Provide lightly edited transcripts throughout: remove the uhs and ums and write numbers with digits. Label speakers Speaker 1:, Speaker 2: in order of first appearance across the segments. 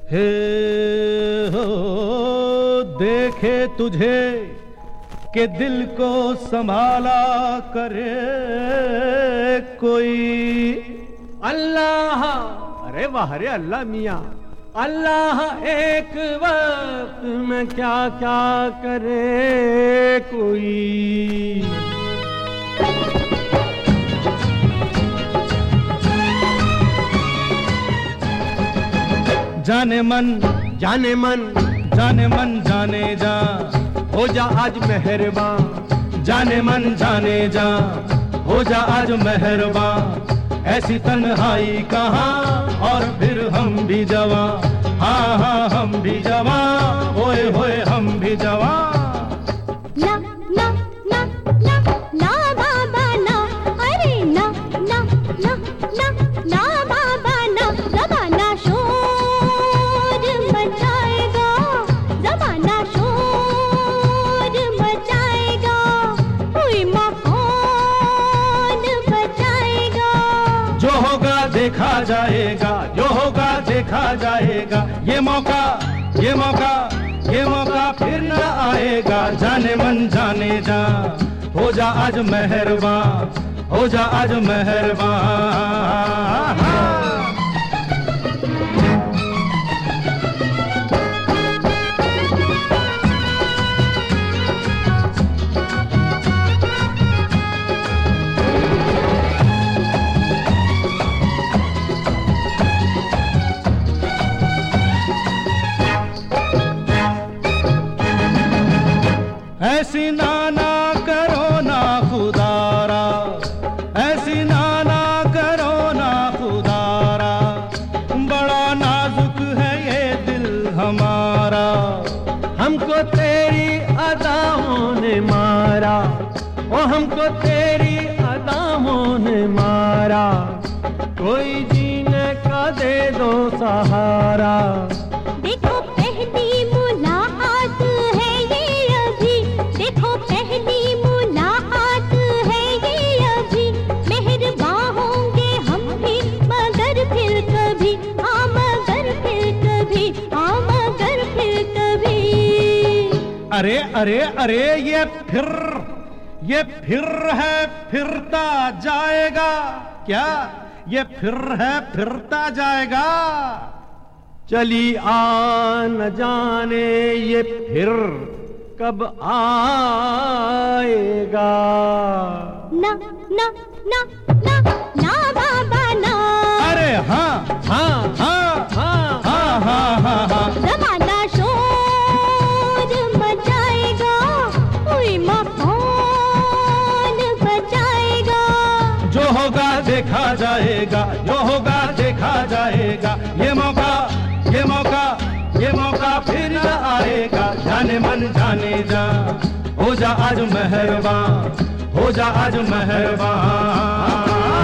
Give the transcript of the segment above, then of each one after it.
Speaker 1: हे हो देखे तुझे कि दिल को संभाला करे कोई।
Speaker 2: अल्लाह, अरे वाह रे अल्लाह मियाँ, अल्लाह एक वक्त में क्या क्या करे कोई।
Speaker 1: जाने मन
Speaker 2: जाने मन
Speaker 1: जाने मन जाने जा,
Speaker 2: हो जा आज मेहरबान।
Speaker 1: जाने मन जाने जा, हो जा आज मेहरबान। ऐसी तन्हाई कहाँ और फिर हम भी जवां। हाँ हाँ हम भी जवां, ओए होए हम भी जवां।
Speaker 3: ना ना ना ना ना बाबा ना, अरे ना ना ना ना ना बाबा ना। ज़माना शोर मचाएगा, ज़माना शोर मचाएगा, कोई मकान बचाएगा।
Speaker 1: जो होगा देखा जाएगा, जो होगा देखा जाएगा। ये मौका ये मौका ये मौका फिर न आएगा। जाने मन जाने जा, हो जा आज मेहरबान, हो जा आज मेहरबान। ऐसी नाना करो ना खुदारा, ऐसी नाना करो ना खुदारा। बड़ा नाजुक है ये दिल हमारा।
Speaker 2: हमको तेरी अदाओं ने मारा, ओ हमको तेरी अदाओं ने मारा। कोई जीने का दे दो सहारा।
Speaker 3: देखो पहली मुलाकात है ये अभी, देखो पहली मुलाकात है ये अभी। मेहरबान होंगे हम भी मगर फिर कभी, हाँ मगर फिर कभी, हाँ मगर फिर कभी।
Speaker 1: अरे अरे अरे ये फिर है फिरता जाएगा। क्या ये फिर है फिरता जाएगा।
Speaker 2: चली आ न जाने ये फिर कब आएगा।
Speaker 3: ना ना ना ना ना बाबा ना,
Speaker 1: अरे हाँ
Speaker 2: हाँ
Speaker 1: हाँ
Speaker 2: हाँ
Speaker 1: हाँ हाँ हाँ हाँ।
Speaker 3: ज़माना शोर मचाएगा, कोई मकान बचाएगा।
Speaker 1: जो होगा देखा जाएगा, जो होगा देखा जाएगा। ये मौका ये मौका ये मौका फिर न आएगा। जाने मन जाने जा, हो जा आज मेहरबान, हो जा आज मेहरबान।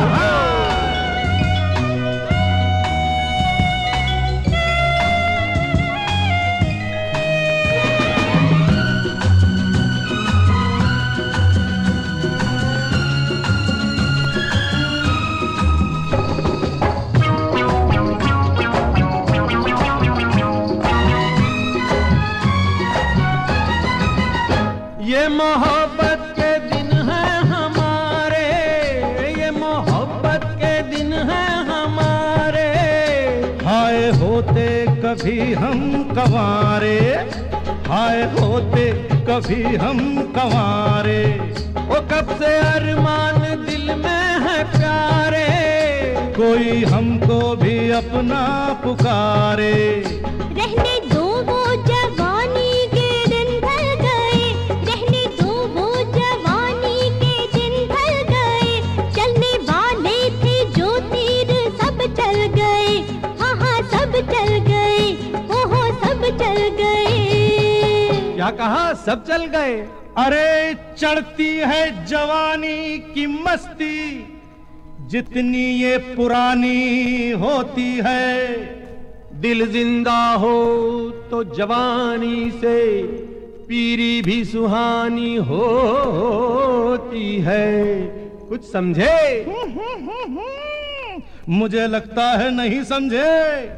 Speaker 2: ये मोहब्बत के दिन हैं हमारे, ये मोहब्बत के दिन हैं हमारे।
Speaker 1: हाय होते कभी हम कंवारे, हाय होते कभी हम कंवारे।
Speaker 2: वो कब से अरमान दिल में है प्यारे।
Speaker 1: कोई हमको भी अपना पुकारे।
Speaker 3: रहने दो वो जवानी के दिन ढल गए, रहने दो वो जवानी के दिन ढल गए। चलने वाले थे जो तीर सब चल गए, हाँ हाँ सब चल गए, ओहो सब चल गए।
Speaker 2: क्या कहा सब चल गए।
Speaker 1: अरे चढ़ती है जवानी की मस्ती, जितनी ये पुरानी होती है।
Speaker 2: दिल जिंदा हो तो जवानी से पीरी भी सुहानी होती है। कुछ समझे?
Speaker 1: मुझे लगता है नहीं समझे।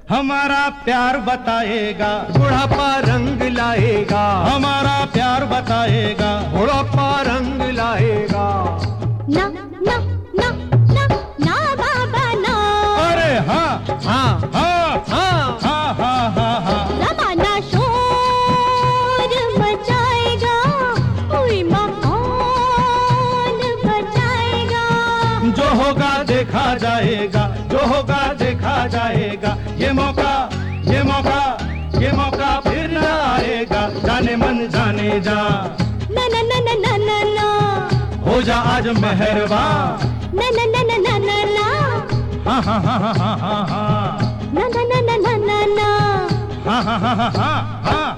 Speaker 1: हमारा प्यार बताएगा,
Speaker 2: बुढ़ापा रंग लाएगा,
Speaker 1: हमारा प्यार बताएगा,
Speaker 2: बुढ़ापा रंग लाएगा।
Speaker 3: ना ना ना ना ना बाबा ना।
Speaker 1: अरे हाँ
Speaker 2: हाँ
Speaker 1: हाँ
Speaker 2: हाँ
Speaker 1: हाँ हाँ हाँ हाँ।
Speaker 3: जमाना शोर मचाएगा, कोई मकान बचाएगा।
Speaker 1: जो होगा देखा जाएगा, जो होगा देखा जाएगा, ये मौका ये मौका ये मौका फिर न आएगा। जाने मन जाने जा,
Speaker 3: ना ना ना ना ना ना ना,
Speaker 1: हो जा आज मेहरबान।
Speaker 3: ना ना ना ना ना ना ना,
Speaker 1: हाँ हाँ हाँ हाँ हाँ हाँ
Speaker 3: ना ना ना ना ना ना ना,
Speaker 1: हाँ हाँ हाँ हाँ हाँ हाँ।